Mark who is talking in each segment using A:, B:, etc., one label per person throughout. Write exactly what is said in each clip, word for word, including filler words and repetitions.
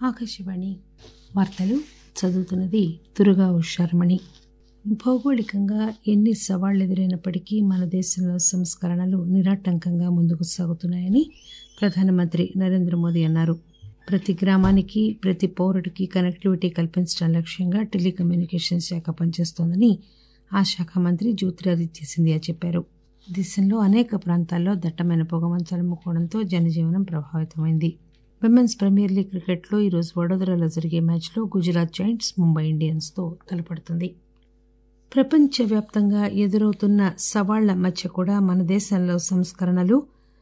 A: ఆకాశవాణి వార్తలు చదువుతున్నది దుర్గా ఉషారమణి. భౌగోళికంగా ఎన్ని సవాళ్లు ఎదురైనప్పటికీ మన దేశంలో సంస్కరణలు నిరాటంకంగా ముందుకు సాగుతున్నాయని ప్రధానమంత్రి నరేంద్ర మోదీ అన్నారు. ప్రతి గ్రామానికి ప్రతి పౌరుడికి కనెక్టివిటీ కల్పించడం లక్ష్యంగా టెలికమ్యూనికేషన్ శాఖ పనిచేస్తోందని ఆ శాఖ మంత్రి జ్యోతిరాదిత్య సింధియా చెప్పారు. దేశంలో అనేక ప్రాంతాల్లో దట్టమైన పొగమంచు అలుముకోవడంతో జనజీవనం ప్రభావితమైంది. విమెన్స్ ప్రీమియర్ లీగ్ క్రికెట్లో ఈరోజు వడోదరాలో జరిగే మ్యాచ్లో గుజరాత్ జైంట్స్ ముంబై ఇండియన్స్తో తలపడుతుంది. ప్రపంచవ్యాప్తంగా ఎదురవుతున్న సవాళ్ల మధ్య కూడా మన దేశంలో సంస్కరణలు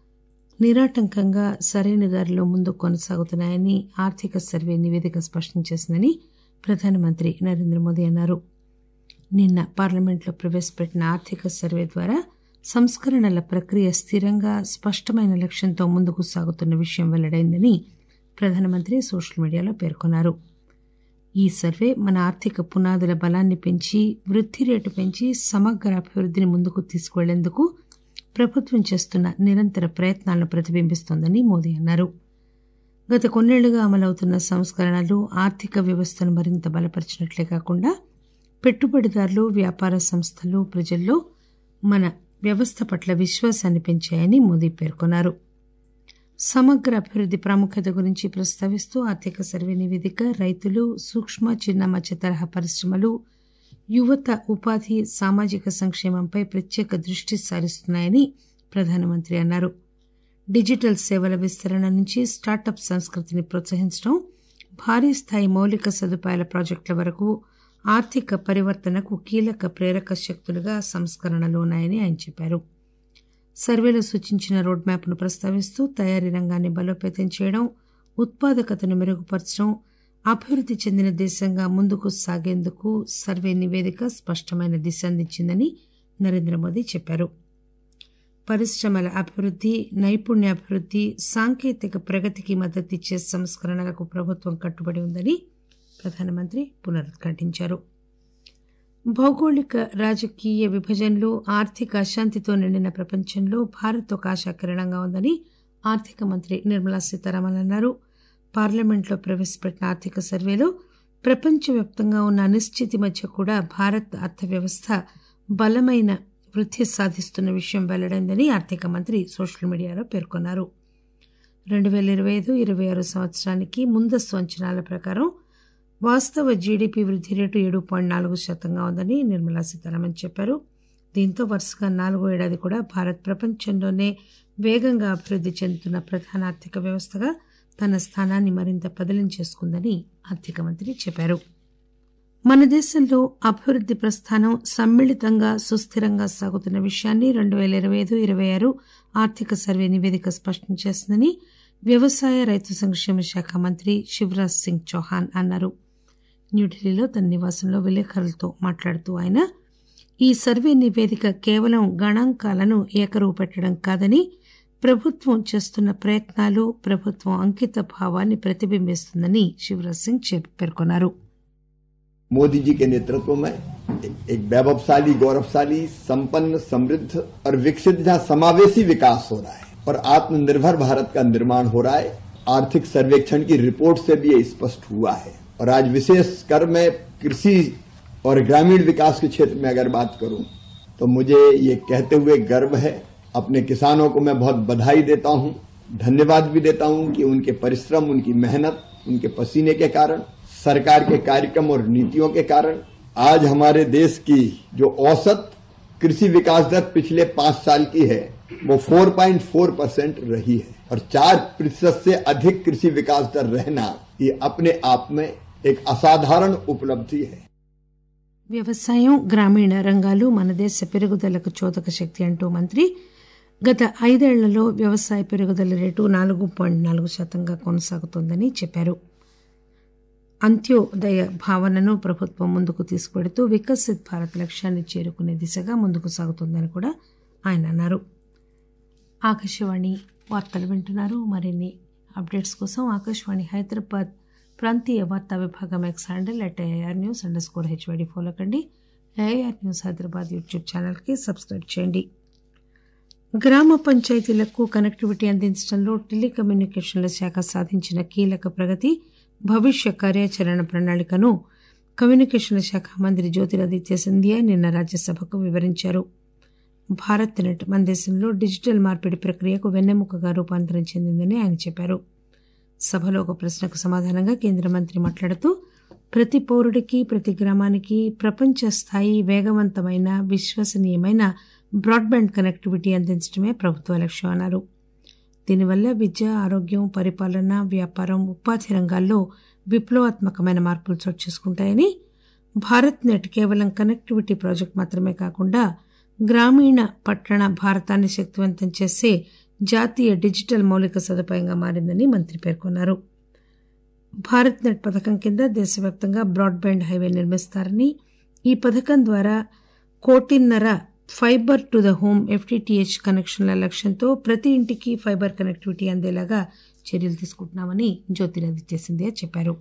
A: నిరాటంకంగా సరైన దారిలో ముందుకు కొనసాగుతున్నాయని ఆర్థిక సర్వే నివేదిక స్పష్టం చేసిందని ప్రధానమంత్రి నరేంద్ర మోదీ అన్నారు. నిన్న పార్లమెంట్లో ప్రవేశపెట్టిన ఆర్థిక సర్వే ద్వారా సంస్కరణల ప్రక్రియ స్థిరంగా స్పష్టమైన లక్ష్యంతో ముందుకు సాగుతున్న విషయం వెల్లడైందని ప్రధానమంత్రి సోషల్ మీడియాలో పేర్కొన్నారు. ఈ సర్వే మన ఆర్థిక పునాదుల బలాన్ని పెంచి వృద్ధి రేటు పెంచి సమగ్ర అభివృద్ధిని ముందుకు తీసుకువెళ్లేందుకు ప్రభుత్వం చేస్తున్న నిరంతర ప్రయత్నాలను ప్రతిబింబిస్తోందని మోదీ అన్నారు. గత కొన్నేళ్లుగా అమలవుతున్న సంస్కరణలు ఆర్థిక వ్యవస్థను మరింత బలపరిచినట్లే కాకుండా పెట్టుబడిదారులు, వ్యాపార సంస్థలు, ప్రజల్లో మన వ్యవస్థ పట్ల విశ్వాసాన్ని పెంచాయని మోదీ పేర్కొన్నారు. సమగ్ర అభివృద్ది ప్రాముఖ్యత గురించి ప్రస్తావిస్తూ ఆర్థిక సర్వే నివేదిక రైతులు, సూక్ష్మ చిన్న మధ్య తరహా పరిశ్రమలు, యువత, ఉపాధి, సామాజిక సంక్షేమంపై ప్రత్యేక దృష్టి సారిస్తున్నాయని ప్రధానమంత్రి అన్నారు. డిజిటల్ సేవల విస్తరణ నుంచి స్టార్టప్ సంస్కృతిని ప్రోత్సహించడం, భారీ స్థాయి మౌలిక సదుపాయాల ప్రాజెక్టుల వరకు ఆర్థిక పరివర్తనకు కీలక ప్రేరక శక్తులుగా సంస్కరణలు ఉన్నాయని ఆయన చెప్పారు. సర్వేలో సూచించిన రోడ్ మ్యాప్ను ప్రస్తావిస్తూ తయారీ రంగాన్ని బలోపేతం చేయడం, ఉత్పాదకతను మెరుగుపరచడం, అభివృద్ధి చెందిన దేశంగా ముందుకు సాగేందుకు సర్వే నివేదిక స్పష్టమైన దిశ అందించిందని నరేంద్ర మోదీ చెప్పారు. పరిశ్రమల అభివృద్ధి, నైపుణ్యాభివృద్ధి, సాంకేతిక ప్రగతికి మద్దతిచ్చే సంస్కరణలకు ప్రభుత్వం కట్టుబడి ఉందని ప్రధానమంత్రి పునరుద్ఘాటించారు. భౌగోళిక రాజకీయ విభజనలు, ఆర్థిక అశాంతితో నిండిన ప్రపంచంలో భారత్ ఒక ఆశాకిరణంగా ఉందని ఆర్థిక మంత్రి నిర్మలా సీతారామన్ అన్నారు. పార్లమెంట్లో ప్రవేశపెట్టిన ఆర్థిక సర్వేలో ప్రపంచవ్యాప్తంగా ఉన్న అనిశ్చితి మధ్య కూడా భారత్ అర్థవ్యవస్థ బలమైన వృద్ధి సాధిస్తున్న విషయం వెల్లడైందని ఆర్థిక మంత్రి సోషల్ మీడియాలో పేర్కొన్నారు. రెండు పేల ఇరవై ఐదు ఇరవై ఆరు సంవత్సరానికి ముందస్తు అంచనాల ప్రకారం వాస్తవ జీడీపీ వృద్ధి రేటు ఏడు పాయింట్ నాలుగు శాతంగా ఉందని నిర్మలా సీతారామన్ చెప్పారు. దీంతో వరుసగా నాలుగో ఏడాది కూడా భారత్ ప్రపంచంలోనే వేగంగా అభివృద్ధి చెందుతున్న ప్రధాన ఆర్థిక వ్యవస్థగా తన స్థానాన్ని మరింత పదిలం చేసుకుందని ఆర్థిక మంత్రి చెప్పారు. మన దేశంలో అభివృద్ధి ప్రస్థానం సమ్మిళితంగా సుస్థిరంగా సాగుతున్న విషయాన్ని రెండు పేల ఇరవై ఐదు ఇరవై ఆరు ఆర్థిక సర్వే నివేదిక స్పష్టం చేసిందని వ్యవసాయ, రైతు సంక్షేమ శాఖ మంత్రి శివరాజ్ సింగ్ చౌహాన్ అన్నారు. న్యూఢిల్లీలో తన నివాసంలో విలేకరులతో మాట్లాడుతూ ఆయన ఈ సర్వే నివేదిక కేవలం గణాంకాలను ఏకరువు పెట్టడం కాదని ప్రభుత్వం చేస్తున్న ప్రయత్నాలు, ప్రభుత్వం అంకిత భావాన్ని ప్రతిబింబిస్తుందని శివరాజ్ సింగ్ పేర్కొన్నారు.
B: मोदी जी के नेतृत्व में एक वैभवशाली, गौरवशाली, संपन्न, समृद्ध और विकसित जहां समावेशी विकास हो रहा है और आत्मनिर्भर भारत का निर्माण हो रहा है. आर्थिक सर्वेक्षण की रिपोर्ट से भी ये स्पष्ट हुआ है. और आज विशेषकर मैं कृषि और ग्रामीण विकास के क्षेत्र में अगर बात करूं तो मुझे ये कहते हुए गर्व है, अपने किसानों को मैं बहुत बधाई देता हूं, धन्यवाद भी देता हूं कि उनके परिश्रम, उनकी मेहनत, उनके पसीने के कारण, सरकार के कार्यक्रम और नीतियों के कारण आज हमारे देश की जो औसत कृषि विकास दर पिछले पांच साल की है वो चार पॉइंट चार परसेंट रही है. और चार प्रतिशत से अधिक कृषि विकास दर रहना ये अपने आप में एक असाधारण उपलब्धि है.
A: వ్యవసాయం, గ్రామీణ రంగాలు మన దేశ పెరుగుదలకు చోదక శక్తి అంటూ మంత్రి గత ఐదేళ్లలో వ్యవసాయ పెరుగుదల రేటు నాలుగు పాయింట్ నాలుగు శాతంగా కొనసాగుతోందని చెప్పారు. అంత్యోదయ భావనను ప్రభుత్వం ముందుకు తీసుకువెడుతూ వికసిత్ భారత్ లక్ష్యాన్ని చేరుకునే దిశగా ముందుకు సాగుతోందని కూడా ఆయన అన్నారు. ఆకాశవాణి వార్తలు వింటున్నారు. మరిన్ని అప్డేట్స్ కోసం ఆకాశవాణి హైదరాబాద్ ప్రాంతీయ వార్తా విభాగం X handle at AIR news underscore HYD follow కండి. ఏఐఆర్ న్యూస్ హైదరాబాద్ యూట్యూబ్ ఛానల్కి సబ్స్క్రైబ్ చేయండి. గ్రామ పంచాయతీలకు కనెక్టివిటీ అందించడంలో టెలికమ్యూనికేషన్ల శాఖ సాధించిన కీలక ప్రగతి భవిష్య కార్యాచరణ ప్రణాళికను కమ్యూనికేషన్ల శాఖ మంత్రి జ్యోతిరాదిత్య సింధియా నిన్న రాజ్యసభకు వివరించారు. భారత్ నెట్ మన దేశంలో డిజిటల్ మార్పిడి ప్రక్రియకు వెన్నెముకగా రూపాంతరం చెందిందని ఆయన చెప్పారు. సభలో ఒక ప్రశ్నకు సమాధానంగా కేంద్ర మంత్రి మాట్లాడుతూ ప్రతి పౌరుడికి ప్రతి గ్రామానికి ప్రపంచ స్థాయి వేగవంతమైన విశ్వసనీయమైన బ్రాడ్బ్యాండ్ కనెక్టివిటీ అందించడమే ప్రభుత్వ లక్ష్యం అన్నారు. దీనివల్ల విద్య, ఆరోగ్యం, పరిపాలన, వ్యాపారం, ఉపాధి రంగాల్లో విప్లవాత్మకమైన మార్పులు చోటు చేసుకుంటాయని, భారత్ నెట్ కేవలం కనెక్టివిటీ ప్రాజెక్టు మాత్రమే కాకుండా గ్రామీణ పట్టణ భారతాన్ని శక్తివంతం చేసే జాతీయ డిజిటల్ మౌలిక సదుపాయంగా మారిందని మంత్రి పేర్కొన్నారు. భారత్ నెట్ పథకం కింద దేశవ్యాప్తంగా బ్రాడ్బ్యాండ్ హైవే నిర్మిస్తారని, ఈ పథకం ద్వారా కోటిన్నర fibre to the home FTTH కనెక్షన్ల లక్ష్యంతో ప్రతి ఇంటికి ఫైబర్ కనెక్టివిటీ అందేలాగా చర్యలు తీసుకుంటున్నామని జ్యోతిరాదిత్య సింధియా చెప్పారు.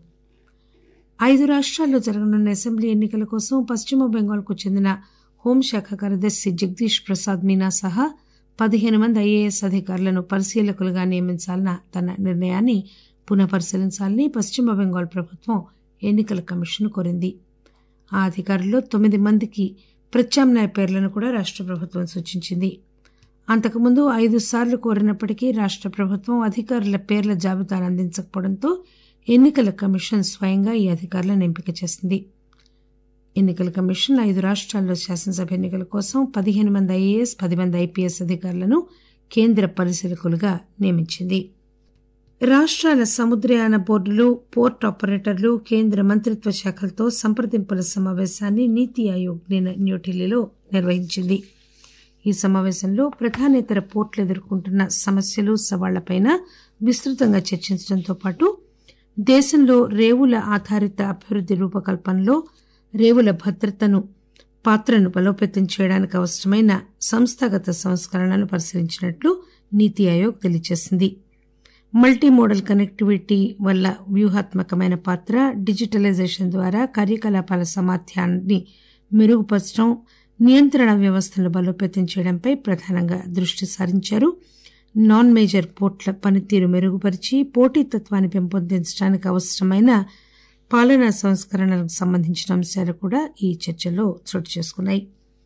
A: ఐదు రాష్ట్రాల్లో జరగనున్న అసెంబ్లీ ఎన్నికల కోసం పశ్చిమ బెంగాల్కు చెందిన హోంశాఖ కార్యదర్శి జగదీష్ ప్రసాద్ మీనా సహా పదిహేను మంది ఐఏఎస్ అధికారులను పరిశీలకులుగా నియమించాలన్న తన నిర్ణయాన్ని పునఃపరిశీలించాలని పశ్చిమ బెంగాల్ ప్రభుత్వం ఎన్నికల కమిషన్ కోరింది. ఆ అధికారుల్లో తొమ్మిది మందికి ప్రత్యామ్నాయ పేర్లను కూడా రాష్ట ప్రభుత్వం సూచించింది. అంతకుముందు ఐదు సార్లు కోరినప్పటికీ రాష్ట ప్రభుత్వం అధికారుల పేర్ల జాబితాను అందించకపోవడంతో ఎన్నికల కమిషన్ స్వయంగా ఈ అధికారులను ఎంపిక చేసింది. ఎన్నికల కమిషన్ ఐదు రాష్ట్రాల్లో శాసనసభ ఎన్నికల కోసం పదిహేను మంది ఐఏఎస్, పది మంది ఐపీఎస్ అధికారులను కేంద్ర పరిశీలకులుగా నియమించింది. రాష్ట్రాల సముద్రయాన బోర్డులు, పోర్ట్ ఆపరేటర్లు, కేంద్ర మంత్రిత్వ శాఖలతో సంప్రదింపుల సమావేశాన్ని నీతి ఆయోగ్ నిన్న న్యూఢిల్లీలో నిర్వహించింది. ఈ సమావేశంలో ప్రధానేతర పోర్టులు ఎదుర్కొంటున్న సమస్యలు, సవాళ్లపై విస్తృతంగా చర్చించడంతో పాటు దేశంలో రేవుల ఆధారిత అభివృద్ది రూపకల్పనలో రేవుల భద్రతను పాత్రను బలోపేతం చేయడానికి అవసరమైన సంస్థాగత సంస్కరణలను పరిశీలించినట్లు నీతి ఆయోగ్ తెలియజేసింది. మల్టీ మోడల్ కనెక్టివిటీ వల్ల వ్యూహాత్మకమైన పాత్ర, డిజిటలైజేషన్ ద్వారా కార్యకలాపాల సామర్థ్యాన్ని మెరుగుపరచడం, నియంత్రణ వ్యవస్థను బలోపేతం చేయడంపై ప్రధానంగా దృష్టి సారించారు. నాన్ మేజర్ పోర్టుల పనితీరు మెరుగుపరిచి పోటీతత్వాన్ని పెంపొందించడానికి అవసరమైన పాలనా సంస్కరణలకు సంబంధించిన అంశాలు కూడా ఈ చర్చల్లో చోటు చేసుకున్నాయి.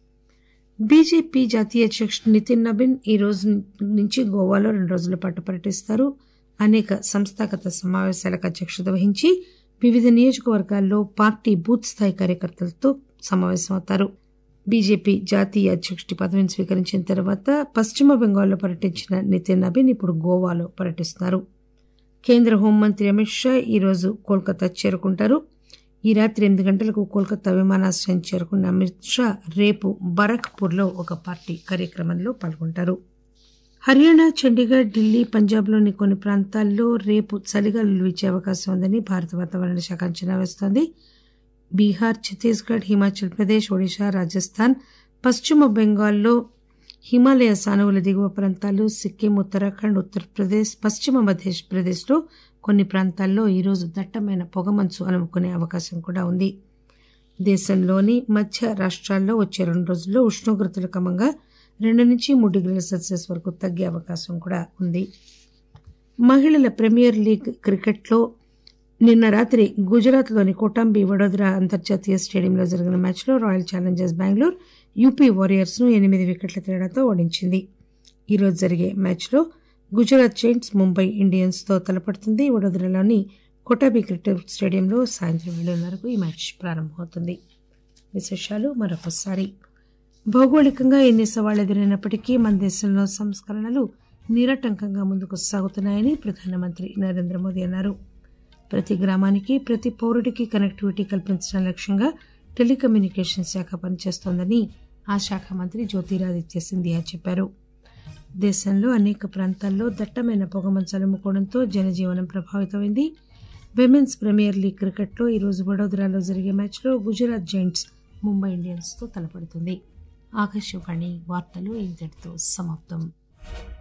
A: బీజేపీ జాతీయ అధ్యక్షుడు నితిన్ నబీన్ ఈ రోజు నుంచి గోవాలో రెండు రోజుల పాటు పర్యటిస్తారు. అనేక సంస్థాగత సమావేశాలకు అధ్యక్షత వహించి వివిధ నియోజకవర్గాల్లో పార్టీ బూత్ స్థాయి కార్యకర్తలతో సమావేశమవుతారు. బీజేపీ జాతీయ అధ్యక్షుడి పదవిని స్వీకరించిన తర్వాత పశ్చిమ బెంగాల్లో పర్యటించిన నితిన్ నబీన్ ఇప్పుడు గోవాలో పర్యటిస్తున్నారు. కేంద్ర హోంమంత్రి అమిత్ షా ఈరోజు కోల్కతా చేరుకుంటారు. ఈ రాత్రి ఎనిమిది గంటలకు కోల్కతా విమానాశ్రయం చేరుకున్న అమిత్ షా రేపు బరక్పూర్లో ఒక పార్టీ కార్యక్రమంలో పాల్గొంటారు. హర్యానా, చండీగఢ్, ఢిల్లీ, పంజాబ్లోని కొన్ని ప్రాంతాల్లో రేపు చలిగాలులు వీచే అవకాశం ఉందని భారత వాతావరణ శాఖ అంచనా వేస్తోంది. బీహార్, ఛత్తీస్గఢ్, హిమాచల్ ప్రదేశ్, ఒడిశా, రాజస్థాన్, పశ్చిమ బెంగాల్లో హిమాలయ సానువుల దిగువ ప్రాంతాలు, సిక్కిం, ఉత్తరాఖండ్, ఉత్తరప్రదేశ్, పశ్చిమ మధ్యప్రదేశ్లో కొన్ని ప్రాంతాల్లో ఈరోజు దట్టమైన పొగమంచు అలుముకునే అవకాశం కూడా ఉంది. దేశంలోని మధ్య రాష్ట్రాల్లో వచ్చే రెండు రోజుల్లో ఉష్ణోగ్రతలు క్రమంగా రెండు నుంచి మూడు డిగ్రీల సెల్సియస్ వరకు తగ్గే అవకాశం కూడా ఉంది. మహిళల ప్రీమియర్ లీగ్ క్రికెట్లో నిన్న రాత్రి గుజరాత్లోని కోటాంబి వడోదరా అంతర్జాతీయ స్టేడియంలో జరిగిన మ్యాచ్లో Royal Challengers Bengaluru UP Warriors ను ఎనిమిది వికెట్ల తేడాతో ఓడించింది. ఈరోజు జరిగే మ్యాచ్లో గుజరాత్ జైంట్స్ ముంబై ఇండియన్స్ తో తలపడుతుంది. వడోదరాలోని కోటాబి క్రికెట్ స్టేడియంలో సాయంత్రం ఏడున్నరకు ఈ మ్యాచ్ ప్రారంభమవుతుంది. విశేషాలు మరొకసారి. భౌగోళికంగా ఎన్ని సవాళ్లు ఎదురైనప్పటికీ మన దేశంలో సంస్కరణలు నిరాటంకంగా ముందుకు సాగుతున్నాయని ప్రధానమంత్రి నరేంద్ర మోదీ అన్నారు. ప్రతి గ్రామానికి, ప్రతి పౌరుడికి కనెక్టివిటీ కల్పించడం లక్ష్యంగా టెలికమ్యూనికేషన్ శాఖ పనిచేస్తోందని ఆ శాఖ మంత్రి జ్యోతిరాదిత్య సింధియా చెప్పారు. దేశంలో అనేక ప్రాంతాల్లో దట్టమైన పొగమంచు అలుముకోవడంతో జనజీవనం ప్రభావితమైంది. విమెన్స్ ప్రీమియర్ లీగ్ క్రికెట్లో ఈరోజు వడోదరాలో జరిగే మ్యాచ్లో గుజరాత్ జైంట్స్ ముంబై ఇండియన్స్ తో తలపడుతుంది. ఆకాశవాణి వార్తలు ఇంతటితో సమాప్తం.